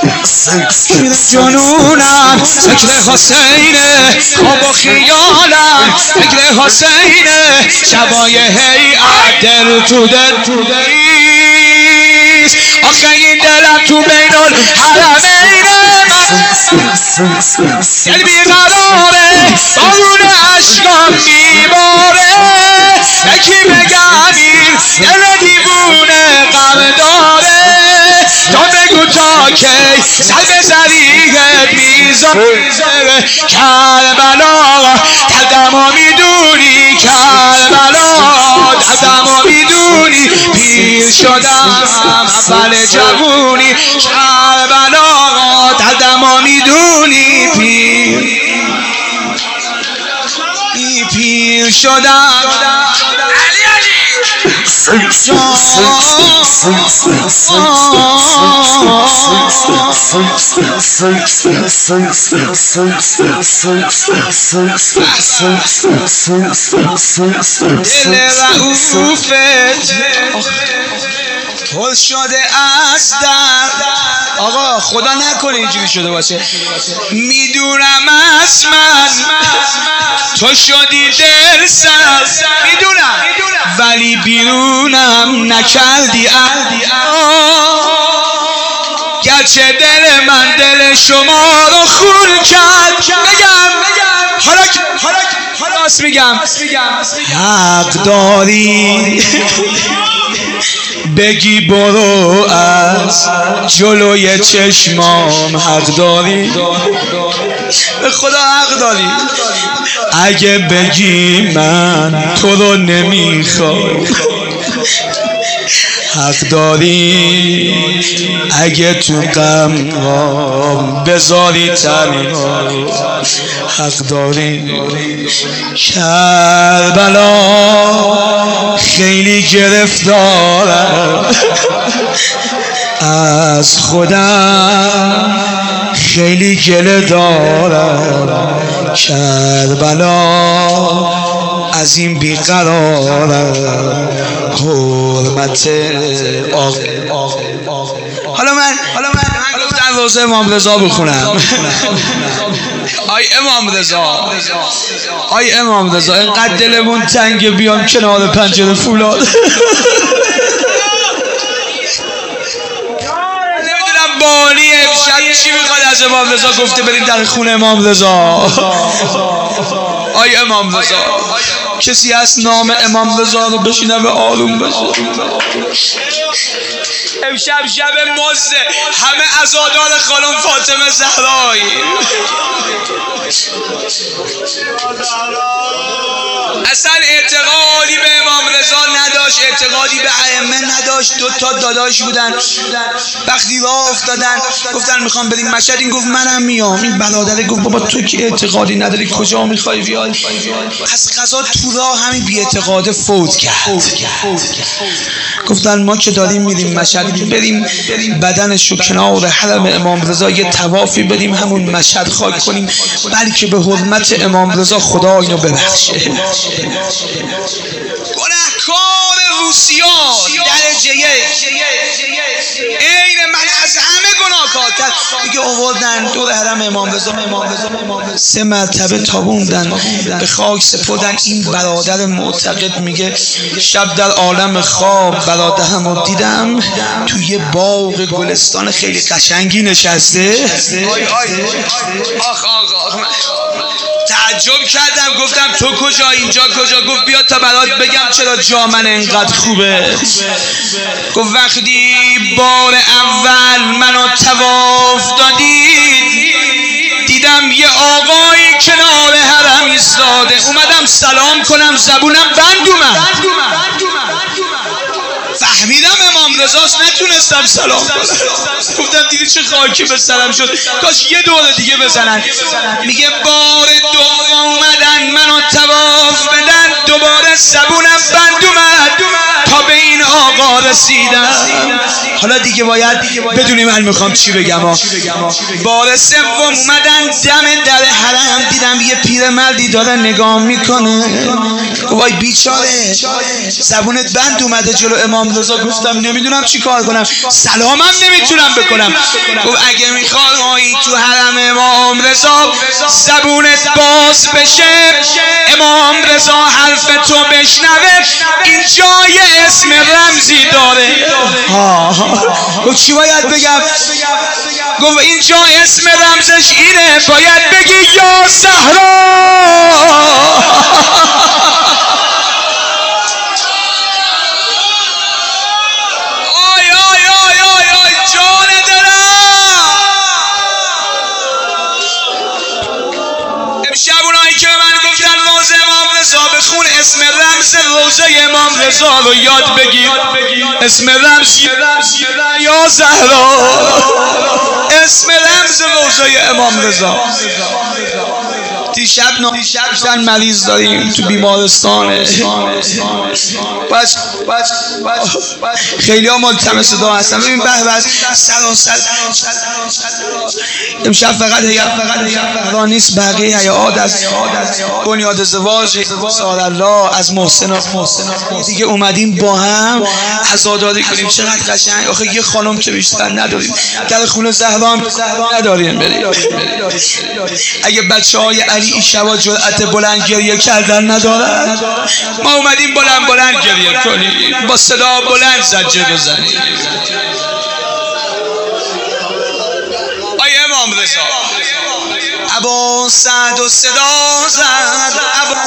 جنونم فکر حسینه، خواب و خیالم فکر حسینه، شبای هیئت دل تو دل آخه این دلم تو بین الحرمینه، دل بیقراره بارون عشقام میباره، یکی بگم این دل دیوونه غم داره، تو بگو تا کی سر به زریحت میذاره، کربلا دردمو میدونی، کربلا دردمو میدونی، پیر شدم اول جوونی، کربلا دردمو میدونی، پیر شدم دل رؤوفت پر شده از درد. آقا خدا نکنه اینجوری شده باشه. میدونم از من تو شدی دل سرد، میدونم ولی بیرونم نکردی گرچه دل من دل شما رو خون کرد. حالا میگم حق داری بگی برو از جلوی چشمام، حق داری به خدا حق داری اگه بگی من تو رو نمیخوام، حق داری اگه تو غم بذاری تنها، حق داری. کربلا خیلی گرفتارم از خودم، خیلی گله دارم کربلا از این بیقرارم، حرمت حالا من گفتم روزه امام رضا بخونم. آی امام رضا اینقدر دلمون تنگه بیام کنار پنجره فولاد. نمیدونم بانی امشب چی میخواد از امام رضا، گفته بریم در خونه امام رضا. آی امام رضا کسی هست نام امام رضا رو بشینه به آروم بشه؟ امشب شب مزده، همه عزادار خانم فاطمه زهرایی. اصلا اعتقادی به امام رضا نداشت، اعتقادی به ائمه نداشت. دو تا داداش بودن، وقتی راه افتادن گفتن میخوام بریم مشهد، این گفت منم میام. این برادر گفت بابا تو که اعتقادی نداری کجا میخوای بیای؟ از قضا تو راه همین بی اعتقاد فوت کرد. گفتن ما که داریم میریم مشهد، بریم بدنش رو کنار حرم امام رضا یه طوافی بریم همون مشهد خاک کنیم، بلکه به حرمت امام رضا خدا اینو ببخشه. گناهکار روسیا درجه یک، این من از همه گناهکارتر. دیگه آوردن دور حرم امام رضا 3 مرتبه تابوندن، به خاک سپردن. این برادر معتقد میگه شب در عالم خواب برادرم رو دیدم توی باغ گلستان خیلی قشنگی نشسته. تعجب کردم، گفتم تو کجا اینجا کجا؟ گفت بیا تا برات بگم چرا جا من انقدر خوبه. گفت وقتی بار اول منو طواف دادید دیدم یه آقایی کنار حرم ایستاده، اومدم سلام کنم زبونم بند اومد، فهمیدم امام رضاست، نتونستم سلام کنم. گفتم دیدی چه خاکی به سرم شد، کاش یه دور دیگه بزنن. میگه بار دوم اومدن منو طواف بدن، دوباره زبونم بند اومد تا به این آقا آقا رسیدم. حالا دیگه باید بدونی من میخوام چی بگم. بار سوم اومدن دم در حرم، دیدم یه پیرمردی داره نگاه میکنه. وای بیچاره زبونت بند اومده جلو امام رضا. گفتم نمیدونم چی کار کنم، سلامم نمیتونم بکنم. گفت اگه میخوای تو حرم امام رضا زبونت باز بشه، امام رضا حرف تو بشنوه، این جای اسم رمزی داره. گفت چی باید بگم؟ گفت این جای اسم رمزش اینه، باید بگی یا زهرا. که من گفتن روزه امام رضا بخون، اسم رمز روزه امام رضا رو یاد بگیر. اسم رمز یا زهرا، اسم رمز روزه امام رضا. دیشب مریض داریم تو بیمارستان. خیلی ها ملتمس دعا هستن. ببین بهبز سراسر امشب فقط هیئت نیست، بقیه هیئات از بنیاد ازدواج سارالله از محسن دیگه اومدیم با هم عزاداری کنیم. چقدر قشنگ. آخه یه خانم که بیشتر نداریم، در خونه زهرا هم نداریم بریم. اگه بچه‌های علی این شبا جرأت بلند گریه کردن ندارن، ما اومدیم بلند گریه کنیم، با صدا بلند زجه بزنیم. آیه امام رضا ابا سعد و صدا زد،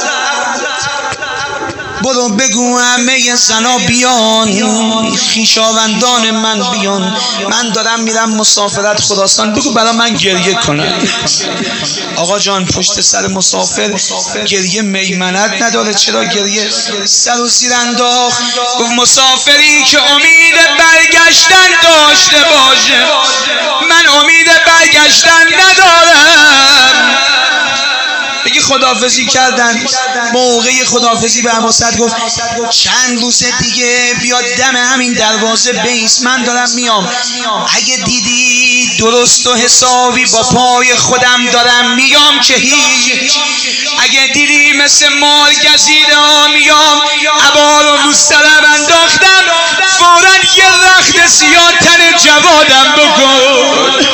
برو بگو همه زنا بیان، خویشاوندان من بیان، من دارم میرم مسافرت خراسان، بگو برای من گریه کنن. آقا جان پشت سر مسافر گریه میمنت نداره، چرا گریه سر و زیر انداخت. گفت مسافری که امید برگشتن داشته باشه، من امید برگشتن ندارم. بگی خداحافظی کردن. موقع خداحافظی به عباسد گفت چند روز دیگه بیاد دم همین دروازه بیس، من دارم میام. اگه دیدی درست و حسابی با پای خودم دارم میام که هیچ، اگه دیدی مثل مال گزیده ها میام، عبا رو رو سرم انداختم، فوراً یه رخت سیاه تن جوادم بکن.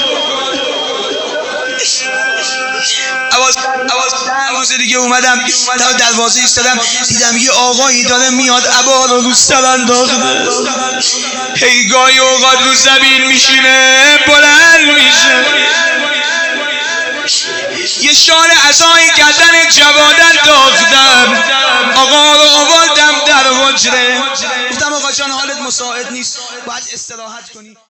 روز دیگه اومدم در دروازه ایستادم، دیدم یه آقایی داره میاد، عبا رو سر انداخته. هی گاهی اوقات رو زمین میشینه بلند میشه، یه شال عصای گردن جوادن داختم، آقا رو آوردم در حجره. گفتم آقا جان حالت مساعد نیست، باید استراحت کنی.